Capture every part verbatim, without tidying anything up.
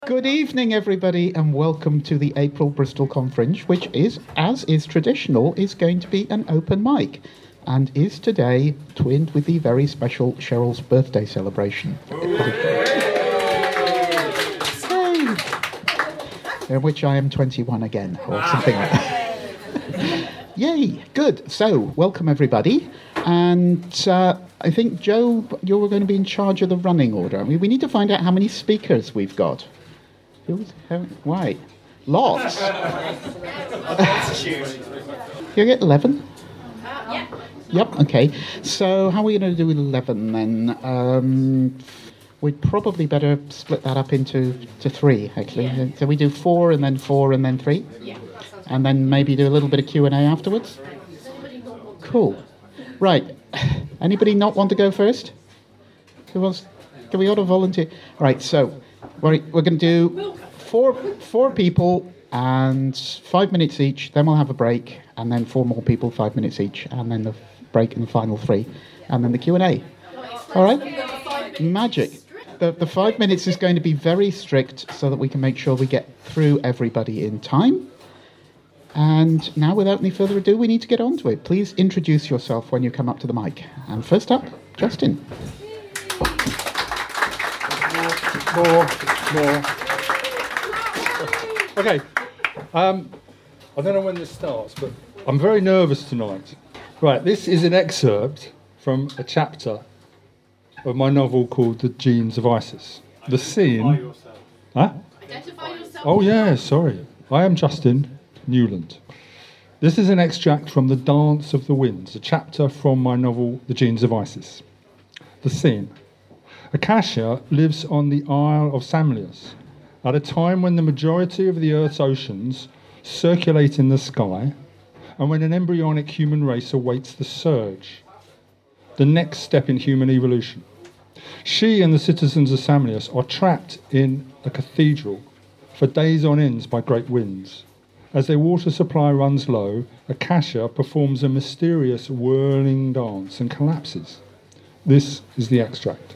Good evening, everybody, and welcome to the April Bristol Conference, which is, as is traditional, is going to be an open mic, and is today twinned with the very special Cheryl's birthday celebration. Yay! In which I am twenty-one again, or something like that. Yay! Good. So, welcome everybody, and uh, I think, Joe, you're going to be in charge of the running order. I mean, we need to find out how many speakers we've got. Why? Lots. You get eleven? Uh, yeah. Yep, okay. So how are we going to do eleven then? Um, we'd probably better split that up into to three, actually. Yeah. So we do four and then four and then three? Yeah. And then maybe do a little bit of Q and A afterwards? Cool. Right. Anybody not want to go first? Who wants? Can we auto volunteer? All right, so we're, we're going to do four four people and five minutes each, then we'll have a break, and then four more people, five minutes each, and then the break in the final three, and then the Q and A. All right? Magic. The, the five minutes is going to be very strict so that we can make sure we get through everybody in time. And now, without any further ado, we need to get on to it. Please introduce yourself when you come up to the mic. And first up, Justin. More, more. Okay. Um, I don't know when this starts, but I'm very nervous tonight. Right, this is an excerpt from a chapter of my novel called The Genes of Isis. The scene... Identify yourself. Huh? Identify yourself. Oh, yeah, sorry. I am Justin Newland. This is an extract from The Dance of the Winds, a chapter from my novel The Genes of Isis. The scene. Akasha lives on the Isle of Samlius, at a time when the majority of the Earth's oceans circulate in the sky, and when an embryonic human race awaits the surge, the next step in human evolution. She and the citizens of Samlius are trapped in a cathedral for days on end by great winds. As their water supply runs low, Akasha performs a mysterious whirling dance and collapses. This is the extract.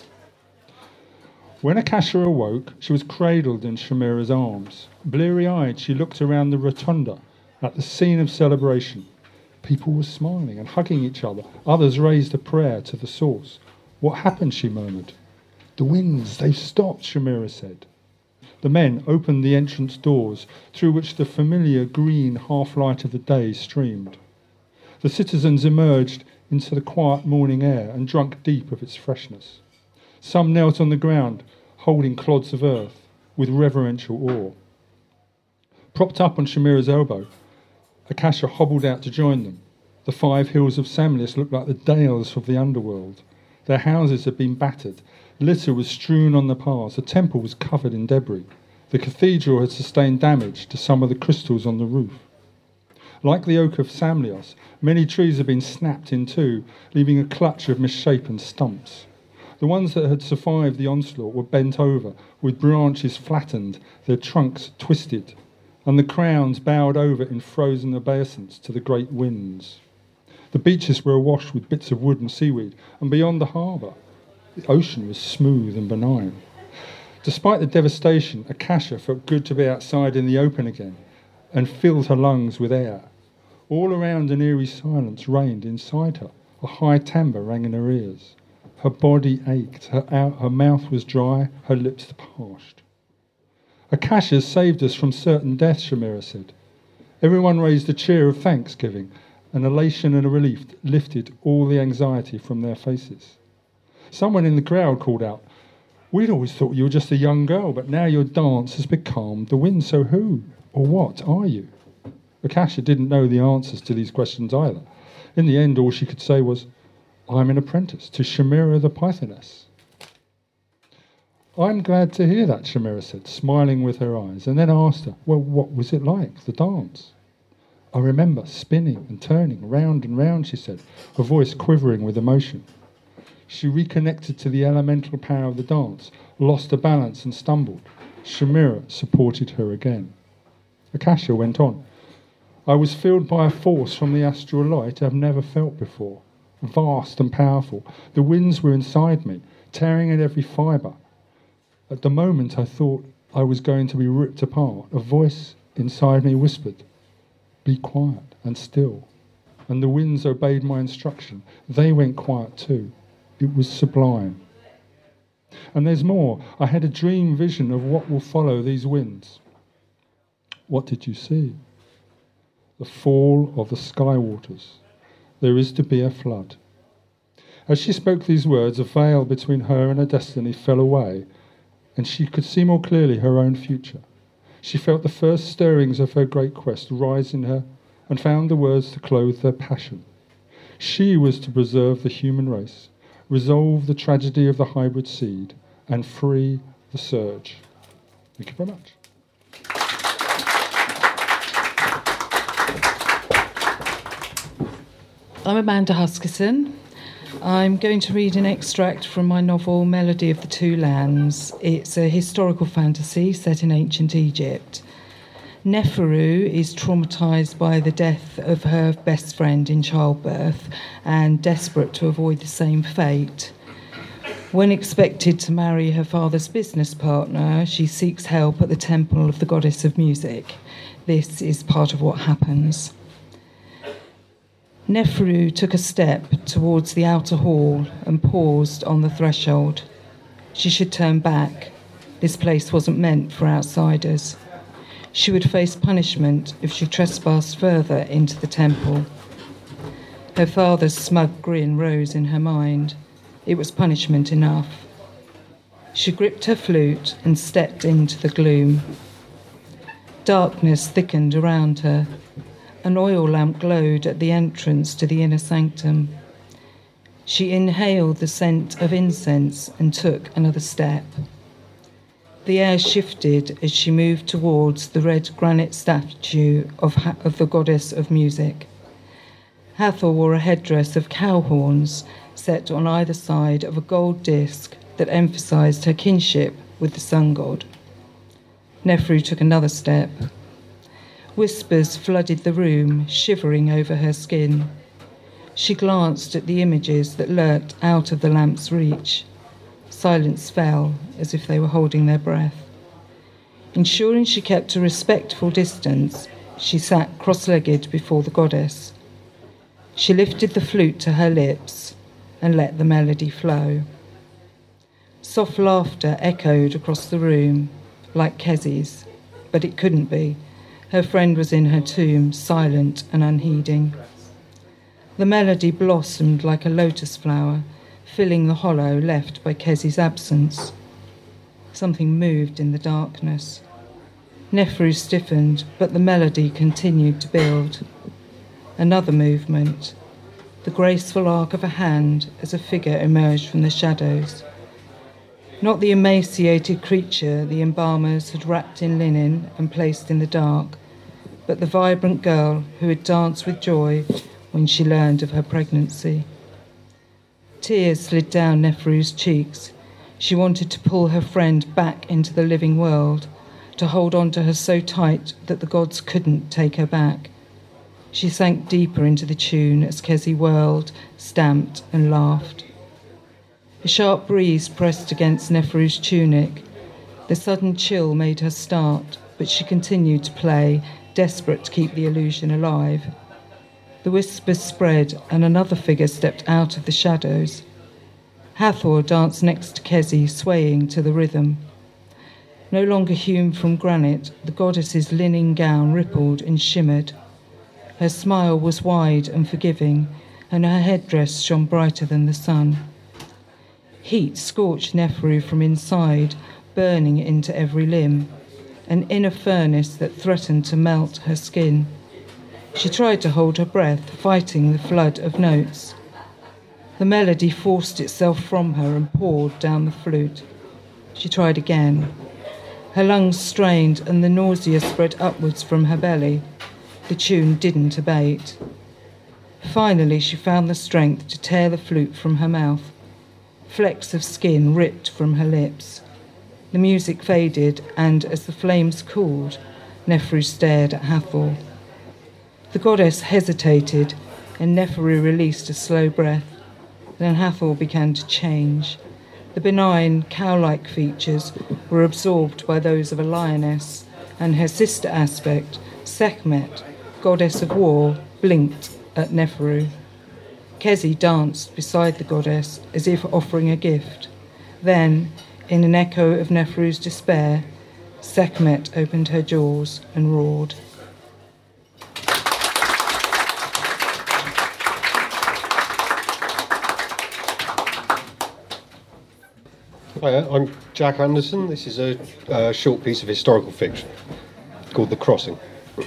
When Akasha awoke, she was cradled in Shamira's arms. Bleary-eyed, she looked around the rotunda at the scene of celebration. People were smiling and hugging each other. Others raised a prayer to the source. What happened, she murmured. The winds, they've stopped, Shamira said. The men opened the entrance doors, through which the familiar green half-light of the day streamed. The citizens emerged into the quiet morning air and drank deep of its freshness. Some knelt on the ground, holding clods of earth, with reverential awe. Propped up on Shamira's elbow, Akasha hobbled out to join them. The five hills of Samlius looked like the dales of the underworld. Their houses had been battered. Litter was strewn on the paths. The temple was covered in debris. The cathedral had sustained damage to some of the crystals on the roof. Like the oak of Samlios, many trees had been snapped in two, leaving a clutch of misshapen stumps. The ones that had survived the onslaught were bent over, with branches flattened, their trunks twisted, and the crowns bowed over in frozen obeisance to the great winds. The beaches were awash with bits of wood and seaweed, and beyond the harbour, the ocean was smooth and benign. Despite the devastation, Akasha felt good to be outside in the open again, and filled her lungs with air. All around an eerie silence reigned inside her. A high timbre rang in her ears. Her body ached, her, out, her mouth was dry, her lips parched. Akasha saved us from certain death, Shamira said. Everyone raised a cheer of thanksgiving. An elation and a relief lifted all the anxiety from their faces. Someone in the crowd called out, "We'd always thought you were just a young girl, but now your dance has become the wind, so who or what are you?" Akasha didn't know the answers to these questions either. In the end, all she could say was, "I'm an apprentice to Shamira the Pythoness." "I'm glad to hear that," Shamira said, smiling with her eyes, and then asked her, "Well, what was it like, the dance?" "I remember spinning and turning round and round," she said, her voice quivering with emotion. She reconnected to the elemental power of the dance, lost her balance and stumbled. Shamira supported her again. Akasha went on. "I was filled by a force from the astral light I've never felt before. Vast and powerful. The winds were inside me, tearing at every fibre. At the moment I thought I was going to be ripped apart, a voice inside me whispered, "Be quiet and still." And the winds obeyed my instruction. They went quiet too. It was sublime. And there's more. I had a dream vision of what will follow these winds. What did you see? The fall of the sky waters. There is to be a flood. As she spoke these words, a veil between her and her destiny fell away, and she could see more clearly her own future. She felt the first stirrings of her great quest rise in her and found the words to clothe their passion. She was to preserve the human race, resolve the tragedy of the hybrid seed, and free the surge. Thank you very much. I'm Amanda Huskisson. I'm going to read an extract from my novel Melody of the Two Lands. It's a historical fantasy set in ancient Egypt. Neferu is traumatised by the death of her best friend in childbirth and desperate to avoid the same fate. When expected to marry her father's business partner, she seeks help at the temple of the goddess of music. This is part of what happens. Neferu took a step towards the outer hall and paused on the threshold. She should turn back. This place wasn't meant for outsiders. She would face punishment if she trespassed further into the temple. Her father's smug grin rose in her mind. It was punishment enough. She gripped her flute and stepped into the gloom. Darkness thickened around her. An oil lamp glowed at the entrance to the inner sanctum. She inhaled the scent of incense and took another step. The air shifted as she moved towards the red granite statue of, ha- of the goddess of music. Hathor wore a headdress of cow horns set on either side of a gold disc that emphasised her kinship with the sun god. Neferu took another step. Whispers flooded the room, shivering over her skin. She glanced at the images that lurked out of the lamp's reach. Silence fell, as if they were holding their breath. Ensuring she kept a respectful distance, she sat cross-legged before the goddess. She lifted the flute to her lips and let the melody flow. Soft laughter echoed across the room, like Kezi's, but it couldn't be. Her friend was in her tomb, silent and unheeding. The melody blossomed like a lotus flower, filling the hollow left by Kezi's absence. Something moved in the darkness. Neferu stiffened, but the melody continued to build. Another movement, the graceful arc of a hand as a figure emerged from the shadows. Not the emaciated creature the embalmers had wrapped in linen and placed in the dark, but the vibrant girl who had danced with joy when she learned of her pregnancy. Tears slid down Neferu's cheeks. She wanted to pull her friend back into the living world, to hold on to her so tight that the gods couldn't take her back. She sank deeper into the tune as Kezi whirled, stamped and laughed. A sharp breeze pressed against Neferu's tunic. The sudden chill made her start, but she continued to play, desperate to keep the illusion alive. The whispers spread, and another figure stepped out of the shadows. Hathor danced next to Kezi, swaying to the rhythm. No longer hewn from granite, the goddess's linen gown rippled and shimmered. Her smile was wide and forgiving, and her headdress shone brighter than the sun. Heat scorched Neferu from inside, burning into every limb, an inner furnace that threatened to melt her skin. She tried to hold her breath, fighting the flood of notes. The melody forced itself from her and poured down the flute. She tried again. Her lungs strained and the nausea spread upwards from her belly. The tune didn't abate. Finally, she found the strength to tear the flute from her mouth. Flecks of skin ripped from her lips. The music faded, and as the flames cooled, Neferu stared at Hathor. The goddess hesitated, and Neferu released a slow breath. Then Hathor began to change. The benign, cow-like features were absorbed by those of a lioness, and her sister aspect, Sekhmet, goddess of war, blinked at Neferu. Kezi danced beside the goddess as if offering a gift. Then, in an echo of Neferu's despair, Sekhmet opened her jaws and roared. Hi, I'm Jack Anderson. This is a, a short piece of historical fiction called The Crossing.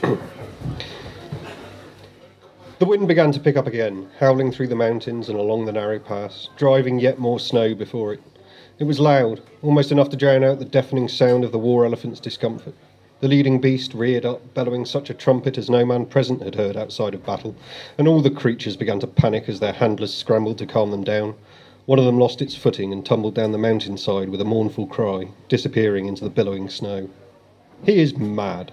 The wind began to pick up again, howling through the mountains and along the narrow pass, driving yet more snow before it. It was loud, almost enough to drown out the deafening sound of the war elephant's discomfort. The leading beast reared up, bellowing such a trumpet as no man present had heard outside of battle, and all the creatures began to panic as their handlers scrambled to calm them down. One of them lost its footing and tumbled down the mountainside with a mournful cry, disappearing into the billowing snow. He is mad.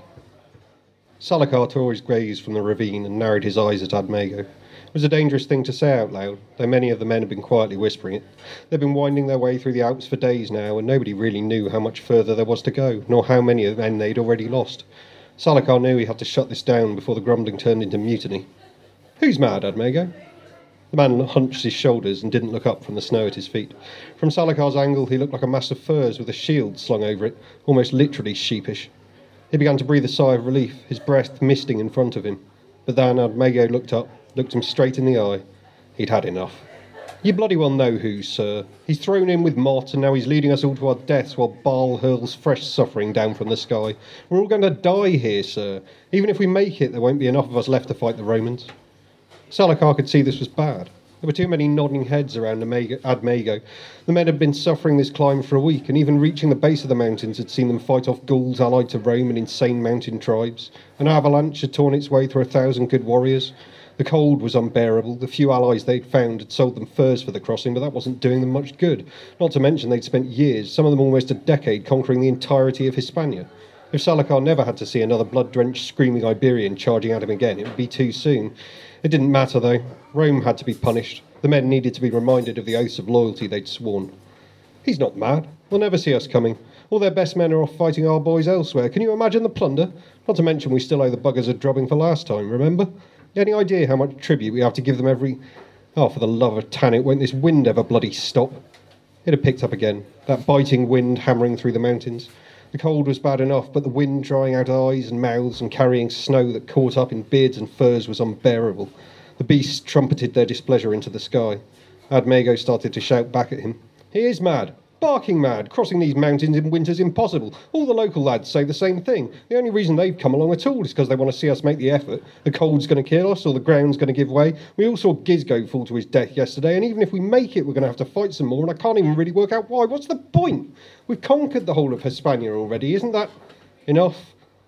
Salakar tore his gaze from the ravine and narrowed his eyes at Admego. It was a dangerous thing to say out loud, though many of the men had been quietly whispering it. They'd been winding their way through the Alps for days now, and nobody really knew how much further there was to go, nor how many of the men they'd already lost. Salakar knew he had to shut this down before the grumbling turned into mutiny. Who's mad, Admego? The man hunched his shoulders and didn't look up from the snow at his feet. From Salakar's angle, he looked like a mass of furs with a shield slung over it, almost literally sheepish. He began to breathe a sigh of relief, his breath misting in front of him. But then Admego looked up, looked him straight in the eye. He'd had enough. You bloody well know who, sir. He's thrown in with Mott, and now he's leading us all to our deaths while Baal hurls fresh suffering down from the sky. We're all going to die here, sir. Even if we make it, there won't be enough of us left to fight the Romans. Salakar could see this was bad. There were too many nodding heads around Admego. The men had been suffering this climb for a week, and even reaching the base of the mountains had seen them fight off Gauls allied to Rome and insane mountain tribes. An avalanche had torn its way through a thousand good warriors. The cold was unbearable. The few allies they'd found had sold them furs for the crossing, but that wasn't doing them much good. Not to mention they'd spent years, some of them almost a decade, conquering the entirety of Hispania. If Salakar never had to see another blood-drenched, screaming Iberian charging at him again, it would be too soon. It didn't matter, though. Rome had to be punished. The men needed to be reminded of the oaths of loyalty they'd sworn. He's not mad. They'll never see us coming. All their best men are off fighting our boys elsewhere. Can you imagine the plunder? Not to mention we still owe the buggers a drubbing for last time, remember? Any idea how much tribute we have to give them every... Oh, for the love of Tanit, won't this wind ever bloody stop? It had picked up again, that biting wind hammering through the mountains. The cold was bad enough, but the wind drying out eyes and mouths and carrying snow that caught up in beards and furs was unbearable. The beasts trumpeted their displeasure into the sky. Admego started to shout back at him. He is mad. Barking mad. Crossing these mountains in winter's impossible. All the local lads say the same thing. The only reason they've come along at all is because they want to see us make the effort. The cold's going to kill us, or the ground's going to give way. We all saw Gizgo fall to his death yesterday, and even if we make it, we're going to have to fight some more, and I can't even really work out why. What's the point? We've conquered the whole of Hispania already. Isn't that enough?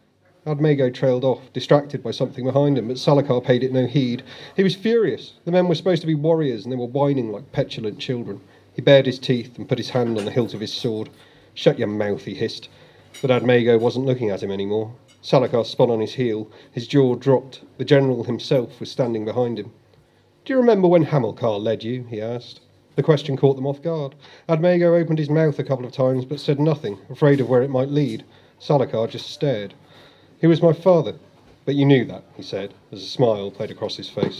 Admego trailed off, distracted by something behind him, but Salakar paid it no heed. He was furious. The men were supposed to be warriors, and they were whining like petulant children. He bared his teeth and put his hand on the hilt of his sword. Shut your mouth, he hissed. But Admego wasn't looking at him anymore. Salakar spun on his heel. His jaw dropped. The general himself was standing behind him. Do you remember when Hamilcar led you? He asked. The question caught them off guard. Admego opened his mouth a couple of times, but said nothing, afraid of where it might lead. Salakar just stared. He was my father. But you knew that, he said, as a smile played across his face.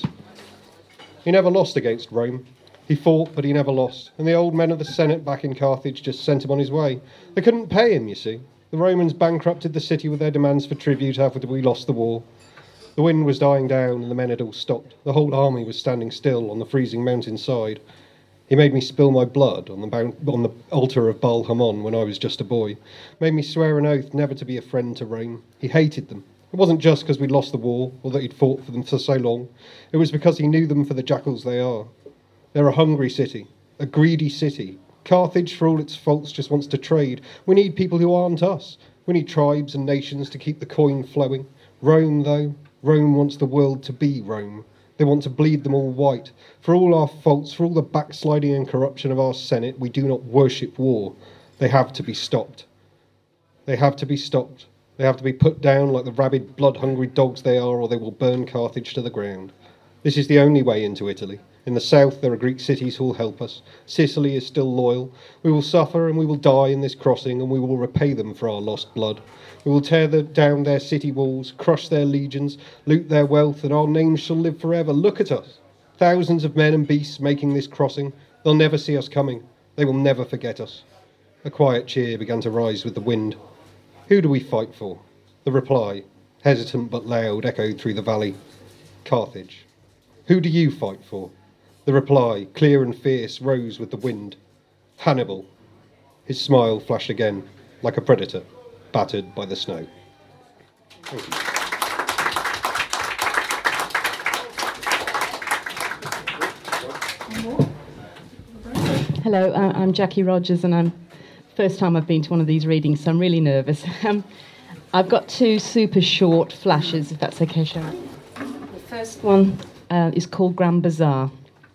He never lost against Rome. He fought, but he never lost, and the old men of the Senate back in Carthage just sent him on his way. They couldn't pay him, you see. The Romans bankrupted the city with their demands for tribute after we lost the war. The wind was dying down, and the men had all stopped. The whole army was standing still on the freezing mountainside. He made me spill my blood on the, mount, on the altar of Baal Hamon when I was just a boy. Made me swear an oath never to be a friend to Rome. He hated them. It wasn't just because we'd lost the war, or that he'd fought for them for so long. It was because he knew them for the jackals they are. They're a hungry city, a greedy city. Carthage, for all its faults, just wants to trade. We need people who aren't us. We need tribes and nations to keep the coin flowing. Rome, though, Rome wants the world to be Rome. They want to bleed them all white. For all our faults, for all the backsliding and corruption of our Senate, we do not worship war. They have to be stopped. They have to be stopped. They have to be put down like the rabid, blood-hungry dogs they are, or they will burn Carthage to the ground. This is the only way into Italy. In the south, there are Greek cities who will help us. Sicily is still loyal. We will suffer and we will die in this crossing, and we will repay them for our lost blood. We will tear the, down their city walls, crush their legions, loot their wealth, and our names shall live forever. Look at us. Thousands of men and beasts making this crossing. They'll never see us coming. They will never forget us. A quiet cheer began to rise with the wind. Who do we fight for? The reply, hesitant but loud, echoed through the valley. Carthage. Who do you fight for? The reply, clear and fierce, rose with the wind. Hannibal. His smile flashed again, like a predator, battered by the snow. Thank you. Hello, uh, I'm Jackie Rogers, and I'm first time I've been to one of these readings, so I'm really nervous. Um, I've got two super short flashes, if that's okay, Sharon. The first one uh, is called Grand Bazaar.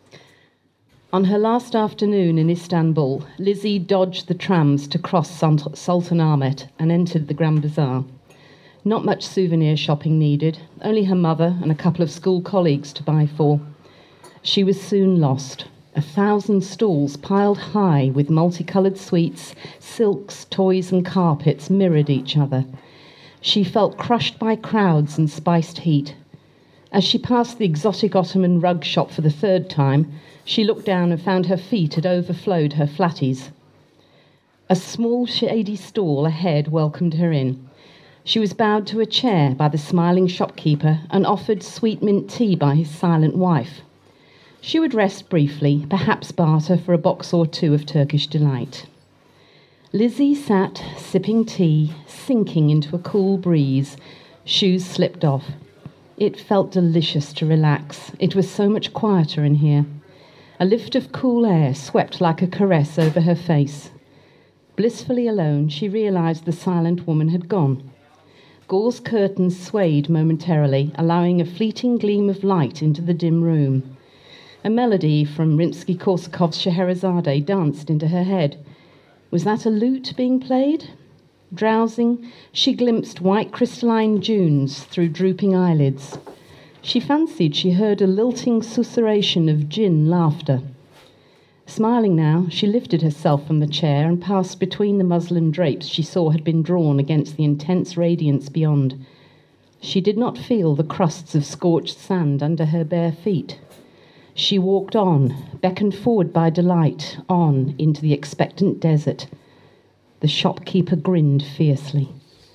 On her last afternoon in Istanbul, Lizzie dodged the trams to cross Sultanahmet and entered the Grand Bazaar. Not much souvenir shopping needed, only her mother and a couple of school colleagues to buy for. She was soon lost. A thousand stalls piled high with multicoloured sweets, silks, toys and carpets mirrored each other. She felt crushed by crowds and spiced heat. As she passed the exotic Ottoman rug shop for the third time, she looked down and found her feet had overflowed her flatties. A small, shady stall ahead welcomed her in. She was bowed to a chair by the smiling shopkeeper and offered sweet mint tea by his silent wife. She would rest briefly, perhaps barter for a box or two of Turkish delight. Lizzie sat, sipping tea, sinking into a cool breeze. Shoes slipped off. It felt delicious to relax. It was so much quieter in here. A lift of cool air swept like a caress over her face. Blissfully alone, she realised the silent woman had gone. Gauze curtains swayed momentarily, allowing a fleeting gleam of light into the dim room. A melody from Rimsky-Korsakov's Scheherazade danced into her head. Was that a lute being played? Drowsing, she glimpsed white crystalline dunes through drooping eyelids. She fancied she heard a lilting susurration of jinn laughter. Smiling now, she lifted herself from the chair and passed between the muslin drapes she saw had been drawn against the intense radiance beyond. She did not feel the crusts of scorched sand under her bare feet. She walked on, beckoned forward by delight, on into the expectant desert. The shopkeeper grinned fiercely.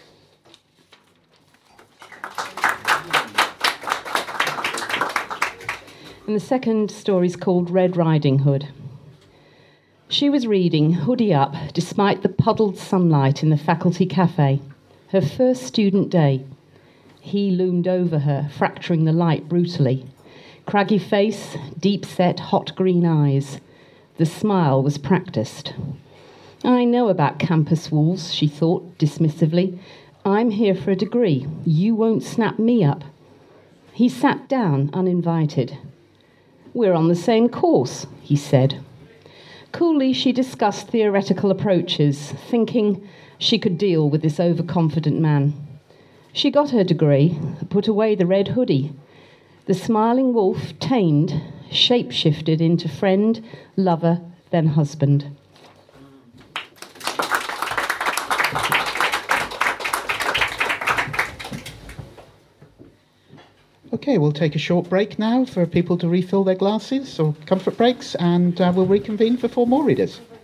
And the second story is called Red Riding Hood. She was reading, hoodie up, despite the puddled sunlight in the faculty cafe. Her first student day. He loomed over her, fracturing the light brutally. Craggy face, deep-set, hot green eyes. The smile was practiced. I know about campus walls, she thought dismissively. I'm here for a degree. You won't snap me up. He sat down, uninvited. We're on the same course, he said. Coolly, she discussed theoretical approaches, thinking she could deal with this overconfident man. She got her degree, put away the red hoodie. The smiling wolf, tamed, shape-shifted into friend, lover, then husband. Okay, we'll take a short break now for people to refill their glasses or comfort breaks, and uh, we'll reconvene for four more readers.